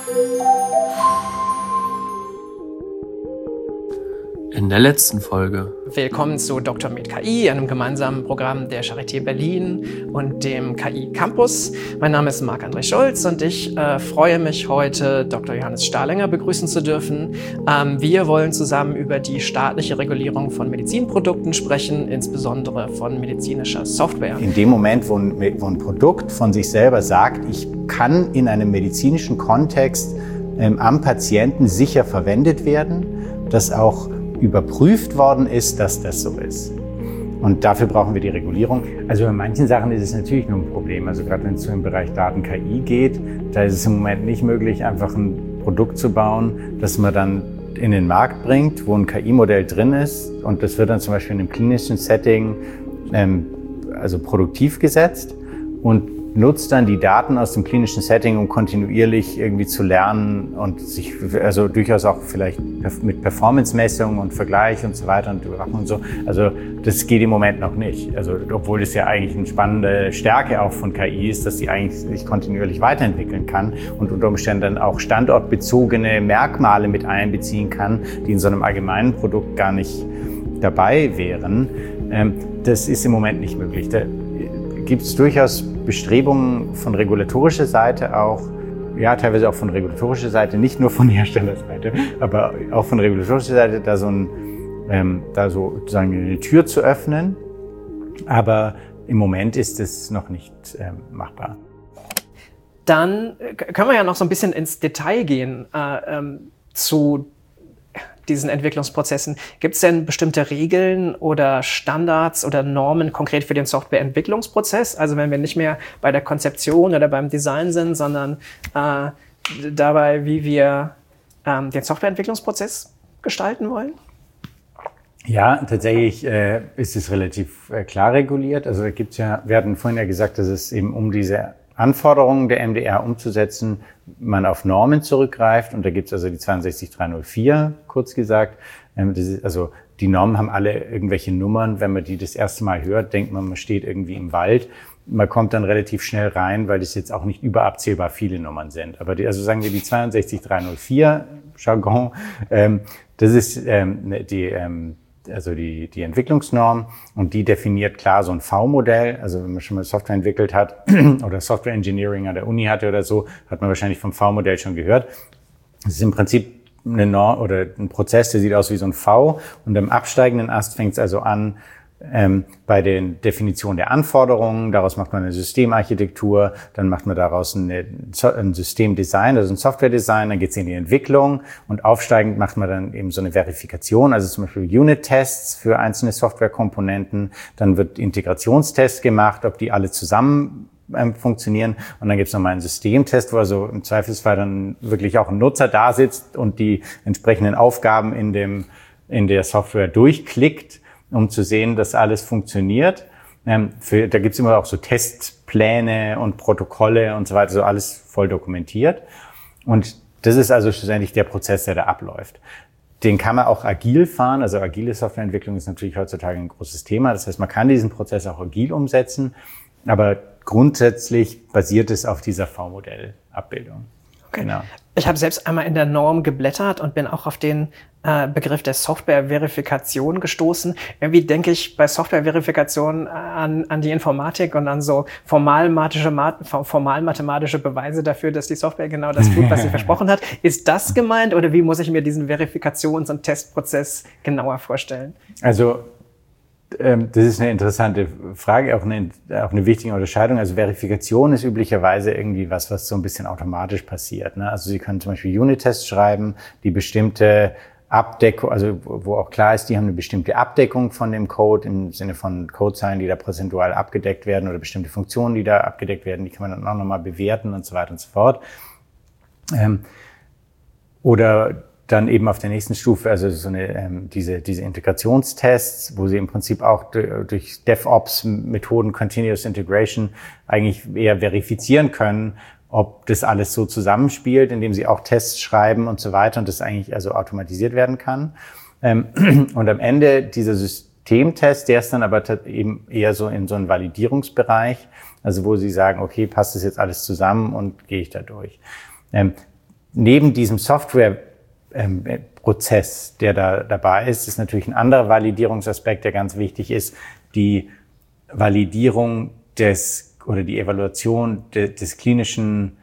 In der letzten Folge. Willkommen zu Dr. Med KI, einem gemeinsamen Programm der Charité Berlin und dem KI Campus. Mein Name ist Marc-André Schulz und ich freue mich heute, Dr. Johannes Stahlinger begrüßen zu dürfen. Wir wollen zusammen über die staatliche Regulierung von Medizinprodukten sprechen, insbesondere von medizinischer Software. In dem Moment, wo ein Produkt von sich selber sagt, ich kann in einem medizinischen Kontext am Patienten sicher verwendet werden, das auch überprüft worden ist, dass das so ist. Und dafür brauchen wir die Regulierung. Also bei manchen Sachen ist es natürlich nur ein Problem. Also gerade wenn es im Bereich Daten-KI geht, da ist es im Moment nicht möglich, einfach ein Produkt zu bauen, das man dann in den Markt bringt, wo ein KI-Modell drin ist. Und das wird dann zum Beispiel in einem klinischen Setting also produktiv gesetzt und nutzt dann die Daten aus dem klinischen Setting, um kontinuierlich irgendwie zu lernen und sich also durchaus auch vielleicht mit Performance-Messungen und Vergleich und so weiter und Überwachung und so. Also das geht im Moment noch nicht. Also obwohl das ja eigentlich eine spannende Stärke auch von KI ist, dass sie eigentlich sich kontinuierlich weiterentwickeln kann und unter Umständen dann auch standortbezogene Merkmale mit einbeziehen kann, die in so einem allgemeinen Produkt gar nicht dabei wären. Das ist im Moment nicht möglich. Da gibt es durchaus Bestrebungen von regulatorischer Seite auch, ja teilweise auch von regulatorischer Seite, nicht nur von Herstellerseite, aber auch von regulatorischer Seite, da sozusagen eine Tür zu öffnen. Aber im Moment ist es noch nicht machbar. Dann können wir ja noch so ein bisschen ins Detail gehen zu diesen Entwicklungsprozessen. Gibt es denn bestimmte Regeln oder Standards oder Normen konkret für den Softwareentwicklungsprozess? Also wenn wir nicht mehr bei der Konzeption oder beim Design sind, sondern dabei, wie wir den Softwareentwicklungsprozess gestalten wollen? Ja, tatsächlich ist es relativ klar reguliert. Also da gibt's ja, wir hatten vorhin ja gesagt, dass es eben um diese Anforderungen der MDR umzusetzen, man auf Normen zurückgreift. Und da gibt's also die 62304, kurz gesagt. Also die Normen haben alle irgendwelche Nummern. Wenn man die das erste Mal hört, denkt man, man steht irgendwie im Wald. Man kommt dann relativ schnell rein, weil das jetzt auch nicht überabzählbar viele Nummern sind. Aber also sagen wir die 62304, Jargon, das ist die Entwicklungsnorm, und die definiert klar so ein V-Modell. Also wenn man schon mal Software entwickelt hat oder Software Engineering an der Uni hatte oder so, hat man wahrscheinlich vom V-Modell schon gehört. Das ist im Prinzip eine Norm oder ein Prozess, der sieht aus wie so ein V, und am absteigenden Ast fängt es also an bei den Definitionen der Anforderungen. Daraus macht man eine Systemarchitektur, dann macht man daraus ein Systemdesign, also ein Softwaredesign, dann geht es in die Entwicklung, und aufsteigend macht man dann eben so eine Verifikation, also zum Beispiel Unit-Tests für einzelne Softwarekomponenten, dann wird Integrationstests gemacht, ob die alle zusammen funktionieren, und dann gibt es nochmal einen Systemtest, wo also im Zweifelsfall dann wirklich auch ein Nutzer da sitzt und die entsprechenden Aufgaben in der Software durchklickt, um zu sehen, dass alles funktioniert. Da gibt's immer auch so Testpläne und Protokolle und so weiter, so alles voll dokumentiert. Und das ist also schlussendlich der Prozess, der da abläuft. Den kann man auch agil fahren. Also agile Softwareentwicklung ist natürlich heutzutage ein großes Thema. Das heißt, man kann diesen Prozess auch agil umsetzen, aber grundsätzlich basiert es auf dieser V-Modell-Abbildung. Okay. Genau. Ich habe selbst einmal in der Norm geblättert und bin auch auf den Begriff der Software-Verifikation gestoßen. Irgendwie denke ich bei Software-Verifikation an die Informatik und an so formal mathematische Beweise dafür, dass die Software genau das tut, was sie versprochen hat. Ist das gemeint, oder wie muss ich mir diesen Verifikations- und Testprozess genauer vorstellen? Also das ist eine interessante Frage, auch eine wichtige Unterscheidung. Also Verifikation ist üblicherweise irgendwie was so ein bisschen automatisch passiert, ne? Also Sie können zum Beispiel Unit-Tests schreiben, die bestimmte Abdeckung, also wo auch klar ist, die haben eine bestimmte Abdeckung von dem Code im Sinne von Codezeilen, die da prozentual abgedeckt werden, oder bestimmte Funktionen, die da abgedeckt werden, die kann man dann auch nochmal bewerten und so weiter und so fort. Oder dann eben auf der nächsten Stufe, also so diese Integrationstests, wo Sie im Prinzip auch durch DevOps-Methoden, Continuous Integration, eigentlich eher verifizieren können, ob das alles so zusammenspielt, indem Sie auch Tests schreiben und so weiter, und das eigentlich also automatisiert werden kann. Und am Ende dieser Systemtest, der ist dann aber eben eher so in so einen Validierungsbereich, also wo Sie sagen, okay, passt das jetzt alles zusammen und gehe ich da durch. neben diesem Softwareprozess, der da dabei ist natürlich ein anderer Validierungsaspekt, der ganz wichtig ist, die Validierung oder die Evaluation des klinischen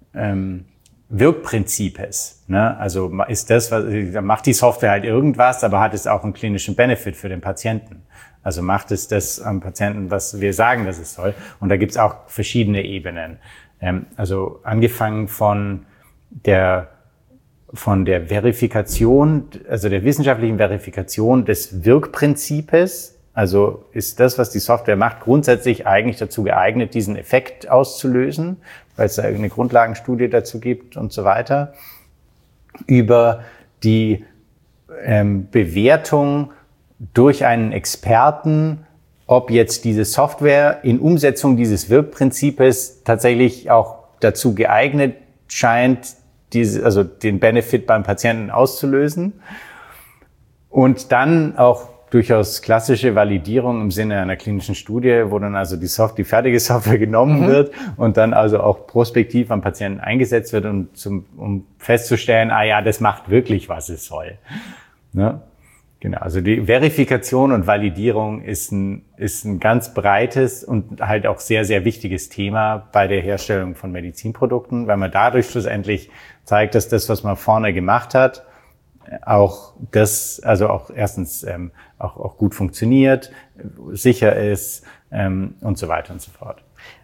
Wirkprinzips. Ne? Also ist macht die Software halt irgendwas, aber hat es auch einen klinischen Benefit für den Patienten? Also macht es das am Patienten, was wir sagen, dass es soll? Und da gibt's auch verschiedene Ebenen. Also angefangen von der Verifikation, also der wissenschaftlichen Verifikation des Wirkprinzipes. Also ist das, was die Software macht, grundsätzlich eigentlich dazu geeignet, diesen Effekt auszulösen, weil es da eine Grundlagenstudie dazu gibt und so weiter. Über die Bewertung durch einen Experten, ob jetzt diese Software in Umsetzung dieses Wirkprinzipes tatsächlich auch dazu geeignet scheint, also den Benefit beim Patienten auszulösen. Und dann auch durchaus klassische Validierung im Sinne einer klinischen Studie, wo dann also die fertige Software genommen wird und dann also auch prospektiv am Patienten eingesetzt wird, um festzustellen, das macht wirklich, was es soll. Ne? Genau, also die Verifikation und Validierung ist ein ganz breites und halt auch sehr, sehr wichtiges Thema bei der Herstellung von Medizinprodukten, weil man dadurch schlussendlich zeigt, dass das, was man vorne gemacht hat, auch erstens auch gut funktioniert, sicher ist und so weiter und so fort.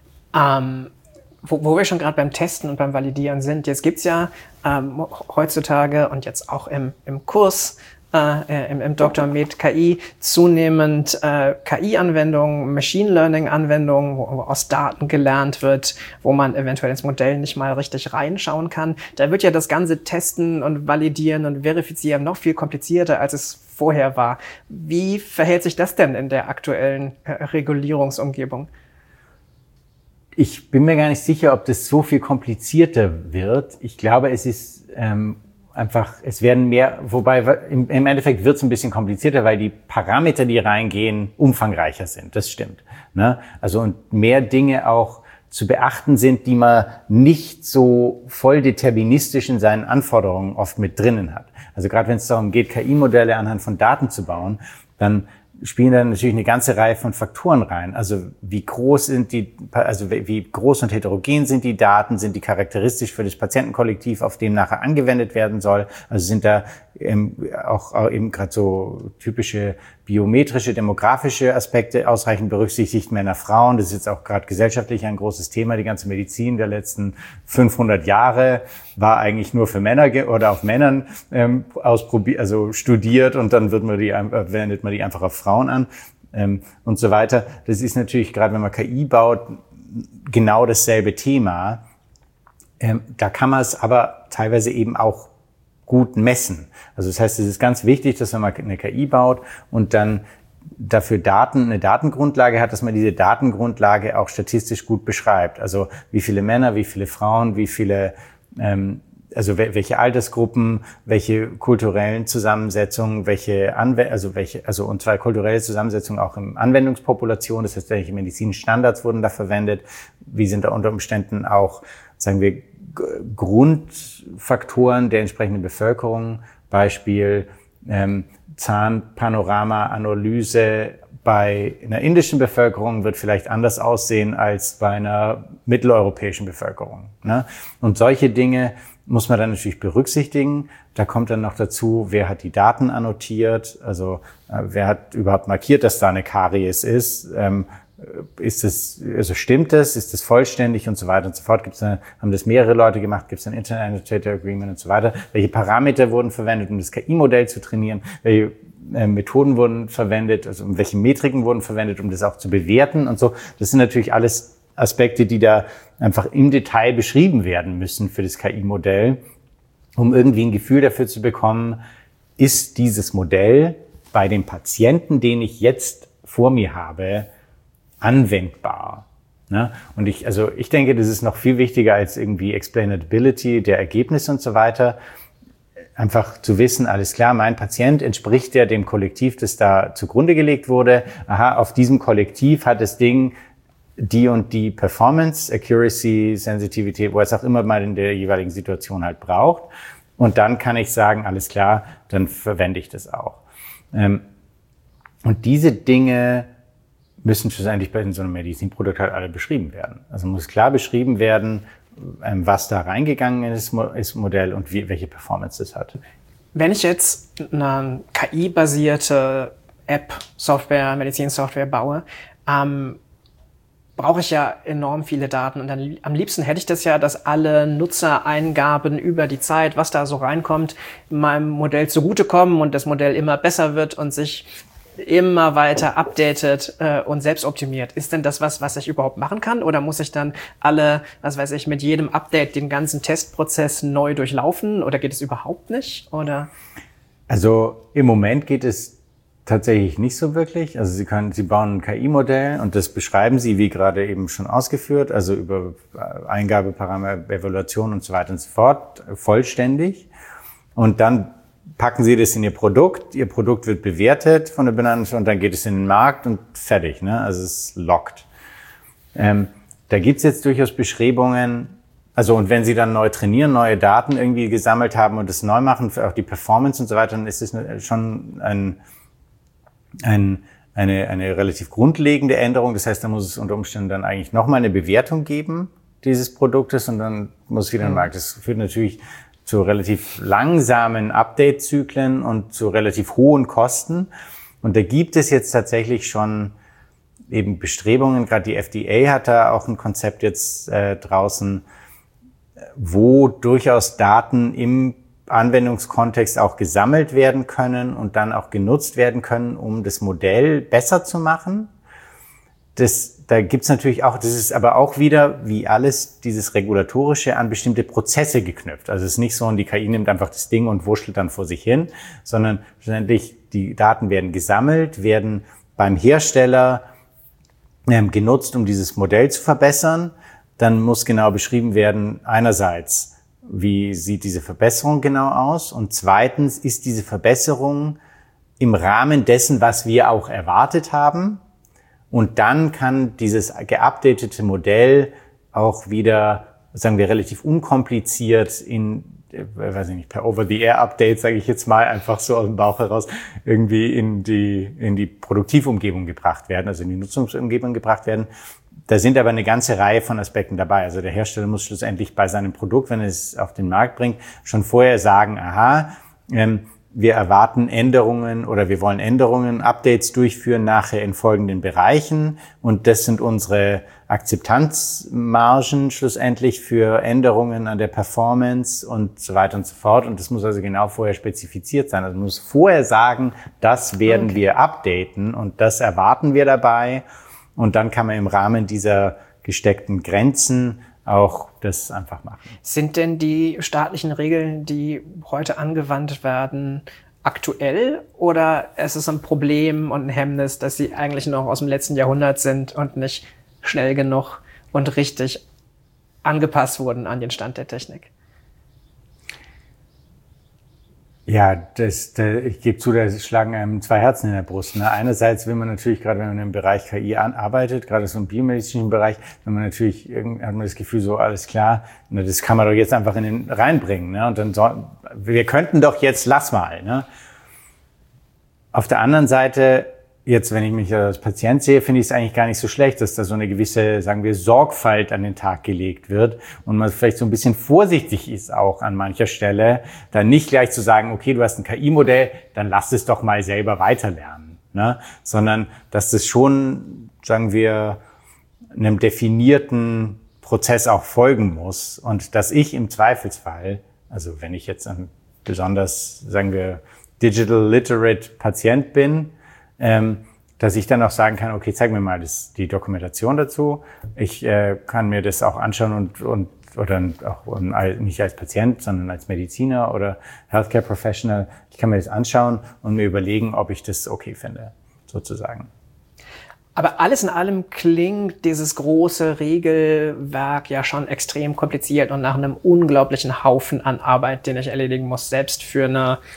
Wo wir schon gerade beim Testen und beim Validieren sind, jetzt gibt's ja heutzutage und jetzt auch im Kurs im Dr. Med KI zunehmend KI-Anwendungen, Machine Learning-Anwendungen, wo aus Daten gelernt wird, wo man eventuell ins Modell nicht mal richtig reinschauen kann. Da wird ja das ganze Testen und Validieren und Verifizieren noch viel komplizierter, als es vorher war. Wie verhält sich das denn in der aktuellen Regulierungsumgebung? Ich bin mir gar nicht sicher, ob das so viel komplizierter wird. Ich glaube, es ist es werden mehr, wobei im Endeffekt wird es ein bisschen komplizierter, weil die Parameter, die reingehen, umfangreicher sind. Das stimmt. Ne? Also und mehr Dinge auch zu beachten sind, die man nicht so voll deterministisch in seinen Anforderungen oft mit drinnen hat. Also gerade wenn es darum geht, KI-Modelle anhand von Daten zu bauen, dann spielen dann natürlich eine ganze Reihe von Faktoren rein. Also wie groß wie groß und heterogen sind die Daten, sind die charakteristisch für das Patientenkollektiv, auf dem nachher angewendet werden soll. Also sind da auch eben gerade so typische biometrische, demografische Aspekte ausreichend berücksichtigt, Männer, Frauen. Das ist jetzt auch gerade gesellschaftlich ein großes Thema. Die ganze Medizin der letzten 500 Jahre war eigentlich nur für Männer oder auf Männern studiert und dann wendet man die einfach auf Frauen an und so weiter. Das ist natürlich gerade, wenn man KI baut, genau dasselbe Thema. Da kann man es aber teilweise eben auch gut messen. Also das heißt, es ist ganz wichtig, dass wenn man eine KI baut und dann dafür eine Datengrundlage hat, dass man diese Datengrundlage auch statistisch gut beschreibt. Also wie viele Männer, wie viele Frauen, wie viele, welche Altersgruppen, welche kulturellen Zusammensetzungen, und zwar kulturelle Zusammensetzungen auch in Anwendungspopulation, das heißt, welche medizinischen Standards wurden da verwendet, wie sind da unter Umständen auch, sagen wir, Grundfaktoren der entsprechenden Bevölkerung, Beispiel Zahnpanorama-Analyse bei einer indischen Bevölkerung wird vielleicht anders aussehen als bei einer mitteleuropäischen Bevölkerung. Ne? Und solche Dinge muss man dann natürlich berücksichtigen. Da kommt dann noch dazu, wer hat die Daten annotiert, also wer hat überhaupt markiert, dass da eine Karies ist. Stimmt das? Ist das vollständig und so weiter und so fort? Haben das mehrere Leute gemacht? Gibt es ein Internet Annotator Agreement und so weiter? Welche Parameter wurden verwendet, um das KI-Modell zu trainieren? Welche Methoden wurden verwendet? Also welche Metriken wurden verwendet, um das auch zu bewerten und so? Das sind natürlich alles Aspekte, die da einfach im Detail beschrieben werden müssen für das KI-Modell, um irgendwie ein Gefühl dafür zu bekommen, ist dieses Modell bei dem Patienten, den ich jetzt vor mir habe, anwendbar. Ne? Und ich denke, das ist noch viel wichtiger als irgendwie Explainability der Ergebnisse und so weiter. Einfach zu wissen, alles klar, mein Patient entspricht ja dem Kollektiv, das da zugrunde gelegt wurde. Aha, auf diesem Kollektiv hat das Ding die und die Performance, Accuracy, Sensitivität, wo es auch immer mal in der jeweiligen Situation halt braucht. Und dann kann ich sagen, alles klar, dann verwende ich das auch. Und diese Dinge müssen schlussendlich bei so einem Medizinprodukt halt alle beschrieben werden. Also muss klar beschrieben werden, was da reingegangen ist, Modell und welche Performance es hat. Wenn ich jetzt eine KI-basierte App, Software, Medizinsoftware baue, brauche ich ja enorm viele Daten. Und dann, am liebsten hätte ich das ja, dass alle Nutzereingaben über die Zeit, was da so reinkommt, meinem Modell zugutekommen und das Modell immer besser wird und sich immer weiter updatet und selbst optimiert. Ist denn das was ich überhaupt machen kann? Oder muss ich dann mit jedem Update den ganzen Testprozess neu durchlaufen? Oder geht es überhaupt nicht? Oder? Also im Moment geht es tatsächlich nicht so wirklich. Also Sie bauen ein KI-Modell und das beschreiben Sie, wie gerade eben schon ausgeführt, also über Eingabeparameter, Evaluation und so weiter und so fort, vollständig. Und dann packen Sie das in Ihr Produkt wird bewertet von der Benannung und dann geht es in den Markt und fertig, ne? Also es ist locked. Da gibt's jetzt durchaus Beschreibungen, also und wenn Sie dann neu trainieren, neue Daten irgendwie gesammelt haben und das neu machen, für auch die Performance und so weiter, dann ist es schon eine relativ grundlegende Änderung. Das heißt, da muss es unter Umständen dann eigentlich nochmal eine Bewertung geben dieses Produktes und dann muss es wieder in den Markt. Das führt natürlich zu relativ langsamen Update-Zyklen und zu relativ hohen Kosten. Und da gibt es jetzt tatsächlich schon eben Bestrebungen, gerade die FDA hat da auch ein Konzept jetzt draußen, wo durchaus Daten im Anwendungskontext auch gesammelt werden können und dann auch genutzt werden können, um das Modell besser zu machen. Da gibt's natürlich auch, das ist aber auch wieder, wie alles, dieses Regulatorische an bestimmte Prozesse geknüpft. Also es ist nicht so, und die KI nimmt einfach das Ding und wurschtelt dann vor sich hin, sondern schlussendlich die Daten werden gesammelt, werden beim Hersteller genutzt, um dieses Modell zu verbessern. Dann muss genau beschrieben werden, einerseits, wie sieht diese Verbesserung genau aus? Und zweitens, ist diese Verbesserung im Rahmen dessen, was wir auch erwartet haben? Und dann kann dieses geupdatete Modell auch wieder, sagen wir, relativ unkompliziert per Over-the-Air-Update, sage ich jetzt mal, einfach so aus dem Bauch heraus, irgendwie in die Produktivumgebung gebracht werden, also in die Nutzungsumgebung gebracht werden. Da sind aber eine ganze Reihe von Aspekten dabei. Also der Hersteller muss schlussendlich bei seinem Produkt, wenn er es auf den Markt bringt, schon vorher sagen, wir erwarten Änderungen oder wir wollen Änderungen, Updates durchführen nachher in folgenden Bereichen. Und das sind unsere Akzeptanzmargen schlussendlich für Änderungen an der Performance und so weiter und so fort. Und das muss also genau vorher spezifiziert sein. Also man muss vorher sagen, das werden wir updaten und das erwarten wir dabei. Und dann kann man im Rahmen dieser gesteckten Grenzen auch das einfach machen. Sind denn die staatlichen Regeln, die heute angewandt werden, aktuell oder ist es ein Problem und ein Hemmnis, dass sie eigentlich noch aus dem letzten Jahrhundert sind und nicht schnell genug und richtig angepasst wurden an den Stand der Technik? Ja, ich gebe zu, da schlagen einem zwei Herzen in der Brust. Ne? Einerseits will man natürlich, gerade wenn man im Bereich KI arbeitet, gerade so im biomedizinischen Bereich, wenn man natürlich, hat man das Gefühl, so alles klar, ne, das kann man doch jetzt einfach reinbringen. Ne? Und dann wir könnten doch jetzt, lass mal. Ne? Auf der anderen Seite, jetzt, wenn ich mich als Patient sehe, finde ich es eigentlich gar nicht so schlecht, dass da so eine gewisse, sagen wir, Sorgfalt an den Tag gelegt wird und man vielleicht so ein bisschen vorsichtig ist auch an mancher Stelle, dann nicht gleich zu sagen, okay, du hast ein KI-Modell, dann lass es doch mal selber weiterlernen, ne? Sondern dass das schon, sagen wir, einem definierten Prozess auch folgen muss und dass ich im Zweifelsfall, also wenn ich jetzt ein besonders, sagen wir, digital literate Patient bin, dass ich dann auch sagen kann, okay, zeig mir mal die Dokumentation dazu. Ich kann mir das auch anschauen oder auch nicht als Patient, sondern als Mediziner oder Healthcare Professional. Ich kann mir das anschauen und mir überlegen, ob ich das okay finde, sozusagen. Aber alles in allem klingt dieses große Regelwerk ja schon extrem kompliziert und nach einem unglaublichen Haufen an Arbeit, den ich erledigen muss, selbst für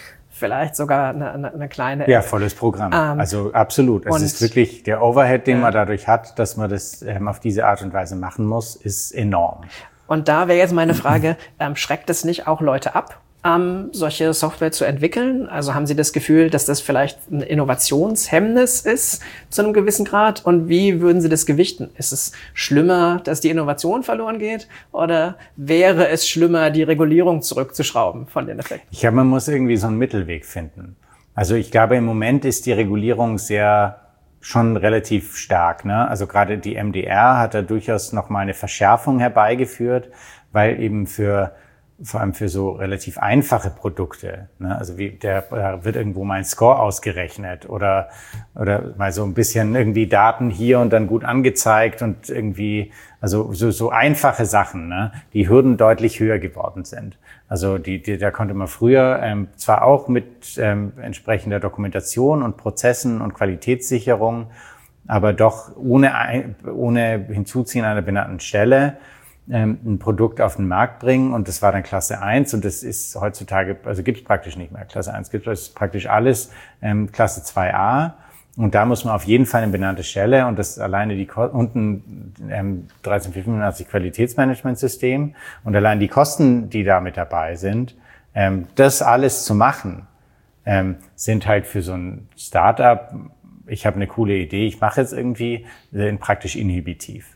vielleicht sogar eine kleine App. Ja, volles Programm. Also absolut. Es ist wirklich der Overhead, den man dadurch hat, dass man das auf diese Art und Weise machen muss, ist enorm. Und da wäre jetzt meine Frage, schreckt es nicht auch Leute ab, solche Software zu entwickeln? Also haben Sie das Gefühl, dass das vielleicht ein Innovationshemmnis ist zu einem gewissen Grad? Und wie würden Sie das gewichten? Ist es schlimmer, dass die Innovation verloren geht? Oder wäre es schlimmer, die Regulierung zurückzuschrauben von den Effekten? Ich glaube, man muss irgendwie so einen Mittelweg finden. Also ich glaube, im Moment ist die Regulierung schon relativ stark, ne? Also gerade die MDR hat da durchaus noch mal eine Verschärfung herbeigeführt, weil eben vor allem für so relativ einfache Produkte, ne? Also da wird irgendwo mal ein Score ausgerechnet oder mal so ein bisschen irgendwie Daten hier und dann gut angezeigt und irgendwie, also so einfache Sachen, ne? Die Hürden deutlich höher geworden sind. Also da konnte man früher zwar auch mit entsprechender Dokumentation und Prozessen und Qualitätssicherung, aber doch ohne Hinzuziehen einer benannten Stelle ein Produkt auf den Markt bringen, und das war dann Klasse 1, und das ist heutzutage, also gibt es praktisch nicht mehr. Klasse 1 gibt es praktisch alles, Klasse 2a, und da muss man auf jeden Fall eine benannte Stelle, und das alleine unten 13485 Qualitätsmanagementsystem, und allein die Kosten, die da mit dabei sind, das alles zu machen, sind halt für so ein Startup, ich habe eine coole Idee, ich mache jetzt irgendwie, praktisch inhibitiv.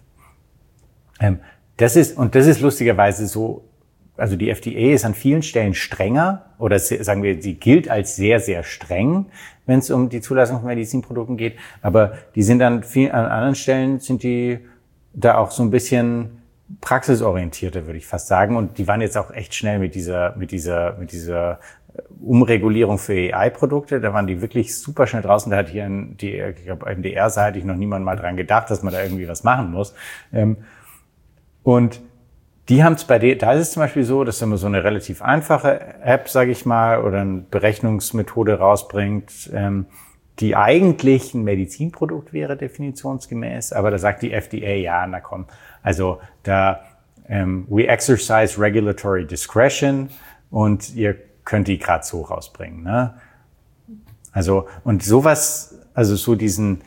Das ist lustigerweise so, also die FDA ist an vielen Stellen strenger, oder sagen wir, sie gilt als sehr, sehr streng, wenn es um die Zulassung von Medizinprodukten geht, aber die sind an anderen Stellen sind die da auch so ein bisschen praxisorientierter, würde ich fast sagen, und die waren jetzt auch echt schnell mit dieser Umregulierung für AI-Produkte, da waren die wirklich super schnell draußen, da hat hier ich glaube, MDR-Seite noch niemand mal dran gedacht, dass man da irgendwie was machen muss. Und die haben es da ist es zum Beispiel so, dass wenn man so eine relativ einfache App, sage ich mal, oder eine Berechnungsmethode rausbringt, die eigentlich ein Medizinprodukt wäre, definitionsgemäß, aber da sagt die FDA, ja, na komm, also we exercise regulatory discretion, und ihr könnt die gerade so rausbringen, ne? Also, und sowas, also so diesen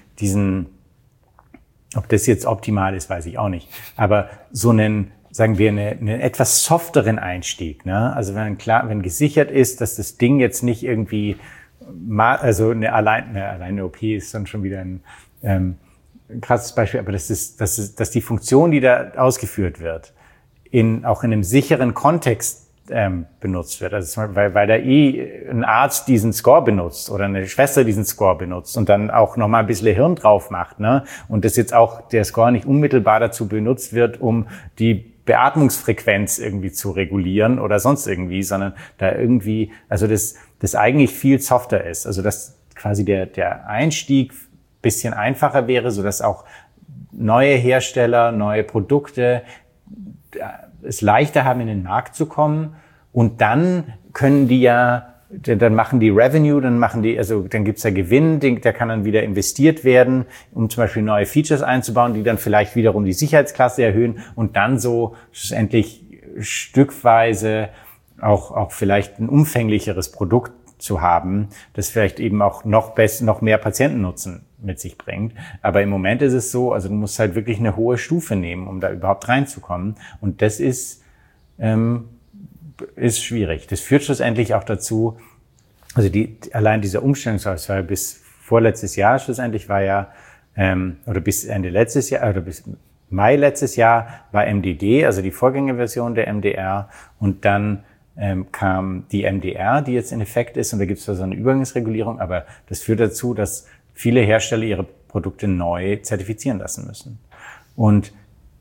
ob das jetzt optimal ist, weiß ich auch nicht. Aber so einen etwas softeren Einstieg, ne? Also wenn gesichert ist, dass das Ding jetzt nicht irgendwie, also eine OP ist dann schon wieder ein krasses Beispiel, aber dass die Funktion, die da ausgeführt wird, auch in einem sicheren Kontext benutzt wird. Also weil da ein Arzt diesen Score benutzt oder eine Schwester diesen Score benutzt und dann auch noch mal ein bisschen Hirn drauf macht, ne? Und das jetzt auch der Score nicht unmittelbar dazu benutzt wird, um die Beatmungsfrequenz irgendwie zu regulieren oder sonst irgendwie, sondern da irgendwie, also das eigentlich viel softer ist. Also dass quasi der Einstieg bisschen einfacher wäre, so dass auch neue Hersteller, neue Produkte es leichter haben, in den Markt zu kommen, und dann können die dann machen die Revenue, dann gibt's ja Gewinn, der kann dann wieder investiert werden, um zum Beispiel neue Features einzubauen, die dann vielleicht wiederum die Sicherheitsklasse erhöhen und dann so schlussendlich stückweise auch vielleicht ein umfänglicheres Produkt zu haben, das vielleicht eben auch noch mehr Patientennutzen mit sich bringt. Aber im Moment ist es so, also du musst halt wirklich eine hohe Stufe nehmen, um da überhaupt reinzukommen. Und das ist schwierig. Das führt schlussendlich auch dazu, also allein dieser Umstellungsphase bis vorletztes Jahr schlussendlich war ja, oder bis Ende letztes Jahr, oder bis Mai letztes Jahr war MDD, also die Vorgängerversion der MDR, und dann kam die MDR, die jetzt in Effekt ist, und da gibt es so eine Übergangsregulierung, aber das führt dazu, dass viele Hersteller ihre Produkte neu zertifizieren lassen müssen. Und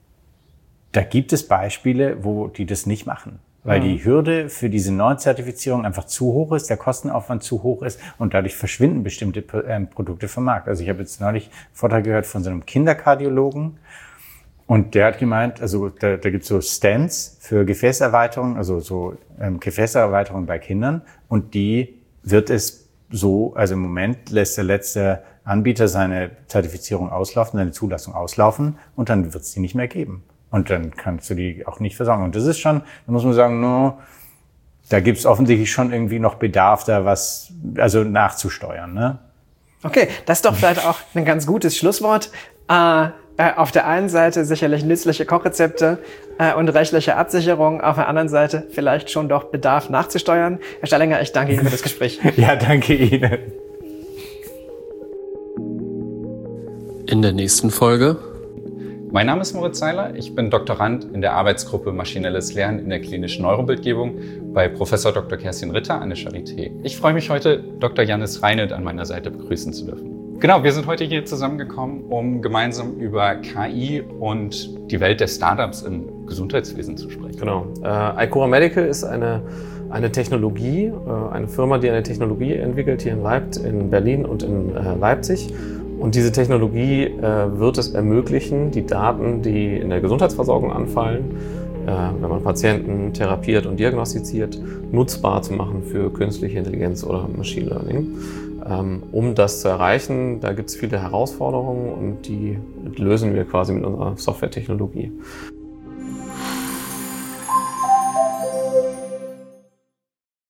da gibt es Beispiele, wo die das nicht machen, weil die Hürde für diese Neuzertifizierung einfach zu hoch ist, der Kostenaufwand zu hoch ist, und dadurch verschwinden bestimmte Produkte vom Markt. Also ich habe jetzt neulich einen Vortrag gehört von so einem Kinderkardiologen, und der hat gemeint, also da gibt es so Stents für Gefäßerweiterung, also so Gefäßerweiterung bei Kindern, und die wird es so, also im Moment lässt der letzte Anbieter seine Zertifizierung auslaufen, seine Zulassung auslaufen, und dann wird es die nicht mehr geben. Und dann kannst du die auch nicht versorgen. Und das ist schon, da muss man sagen, da gibt es offensichtlich schon irgendwie noch Bedarf, da was nachzusteuern. Ne? Okay, das ist doch vielleicht auch ein ganz gutes Schlusswort. Auf der einen Seite sicherlich nützliche Kochrezepte und rechtliche Absicherung, auf der anderen Seite vielleicht schon doch Bedarf nachzusteuern. Herr Stallinger, ich danke Ihnen für das Gespräch. Ja, danke Ihnen. In der nächsten Folge. Mein Name ist Moritz Seiler, ich bin Doktorand in der Arbeitsgruppe Maschinelles Lernen in der klinischen Neurobildgebung bei Prof. Dr. Kerstin Ritter an der Charité. Ich freue mich heute, Dr. Jannis Reinelt an meiner Seite begrüßen zu dürfen. Genau, wir sind heute hier zusammengekommen, um gemeinsam über KI und die Welt der Startups im Gesundheitswesen zu sprechen. Genau. Icora Medical ist eine Technologie, eine Firma, die eine Technologie entwickelt hier in Berlin und in Leipzig. Und diese Technologie wird es ermöglichen, die Daten, die in der Gesundheitsversorgung anfallen, wenn man Patienten therapiert und diagnostiziert, nutzbar zu machen für künstliche Intelligenz oder Machine Learning. Um das zu erreichen, da gibt es viele Herausforderungen und die lösen wir quasi mit unserer Softwaretechnologie.